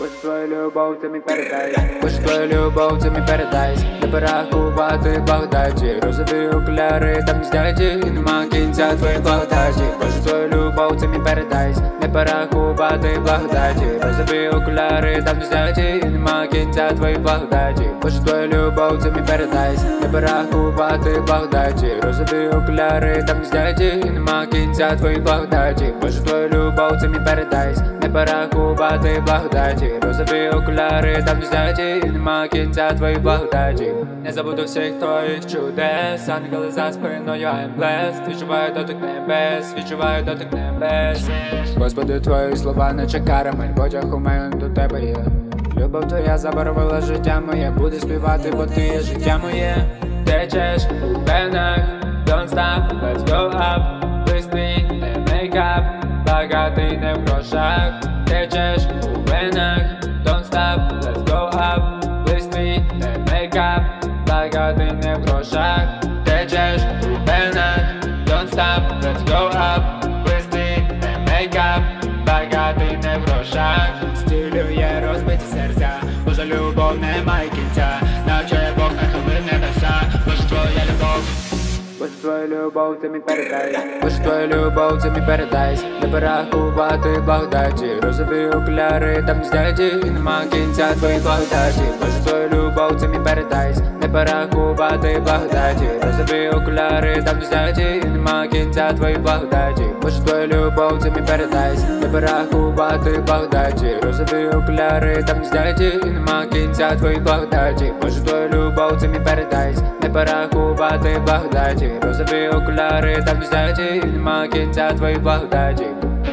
Хочу твою любов, ти мій передай. Хочу твою любов, ти мій передай. Не порахувати благодаті. Розові окуляри, там зняті. Нема кінця твоїй благодаті. Хочу твою любов, ти мій передай. Не порахувати благодаті. Розові окуляри, там зняті. Нема кінця твоїй благодаті. Хочу твою любов, ти мій передай. Не порахувати благодаті. Розові окуляри, там зняті. Нема кінця твоїй благодаті. Хочу твою любов, ти мій передай. Не порахувати благодаті. Розові окуляри, там зняті. Нема кінця твоїй благодаті. Не забуду всіх твоїх чудес. Ангели за спиною I'm blessed. Відчуваю дотик небес, відчуваю дотик небес. Господи, твої слова наче карамель. Потяг у мене до тебе є. Любов твоя забарвила життя моє. Буду співати, бо ти є життя моє. Течеш у венах, don't stop, let's go up. Бистрий, не мейкап, багатий не в грошах. Течеш у венах, don't stop, let's go up. Бистрий, не мейкап, багатий не в грошах. Течеш у венах, don't stop, let's go up. Бистрий, не мейкап, багатий не в грошах. Стилює розбиті серця, божа любов немає кінця. Навчає Бог, нахили небеса, боже твоя любов. Хочу твою любов, ти мій передай. Хочу твою любов, ти мій передай. Не порахувати благодаті. Розові окуляри, там зняті. Нема кінця твоїй благодаті. Хочу твою любов, ти мій передай. Не порахувати благодаті. Розові окуляри, там зняті. Нема кінця твоїй благодаті. Хочу твою любов, ти мій передай. Не порахувати благодаті. Розові окуляри, там зняті. Нема кінця твоїй благодаті. Хочу твою любов, ти мій передай. Не порахувати благодаті. Розові окуляри, там зняті. Нема кінця твоїй благодаті.